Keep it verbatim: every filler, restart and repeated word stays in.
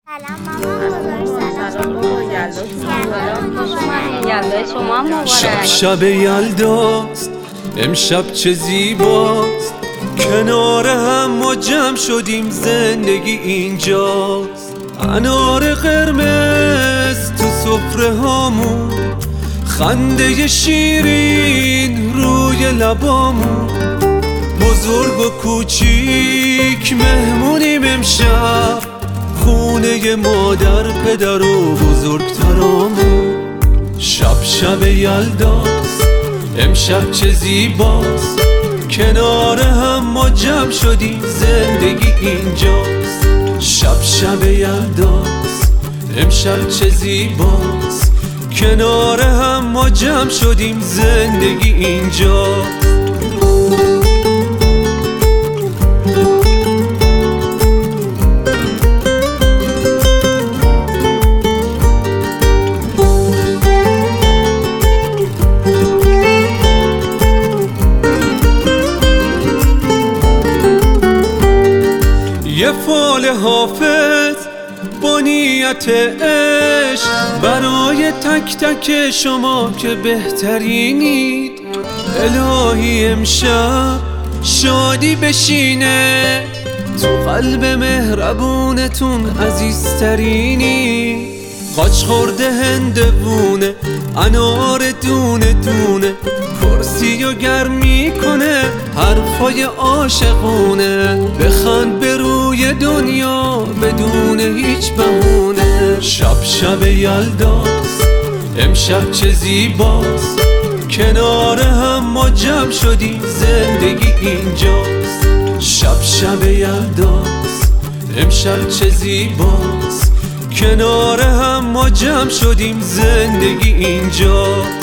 یلدای شما هم مبارک. شب شب یلداست، امشب چه زیباست، کنار هم ما جمع شدیم، زندگی اینجاست. انار قرمز تو سفره هامون، خنده شیرین روی لبامون، بزرگ و کوچیک مهمونیم امشب، خونه مادر پدر و بزرگترامون. شب شب یلداست، امشب چه زیباست، کنار هم ما جمع شدیم، زندگی اینجاست. شب شب یلداست، امشب چه زیباست، کنار هم ما جمع شدیم، زندگی اینجاست. یه فال حافظ با نیت عشق، برای تک تک شما که بهترینید. الهی امشب شادی بشینه تو قلب مهربونتون، عزیزترینی. قاچ خورده هندوونه، انار دونه دونه، کرسی و گرمی کنه حرفای عاشقونه. بخند به روی دنیا بدون هیچ بهونه. شب شب یلداست، امشب چه زیباست، کنار هم ما جمع شدیم، زندگی اینجاست. شب شب یلداست، امشب چه زیباست، کنار هم ما جمع شدیم، زندگی اینجاست.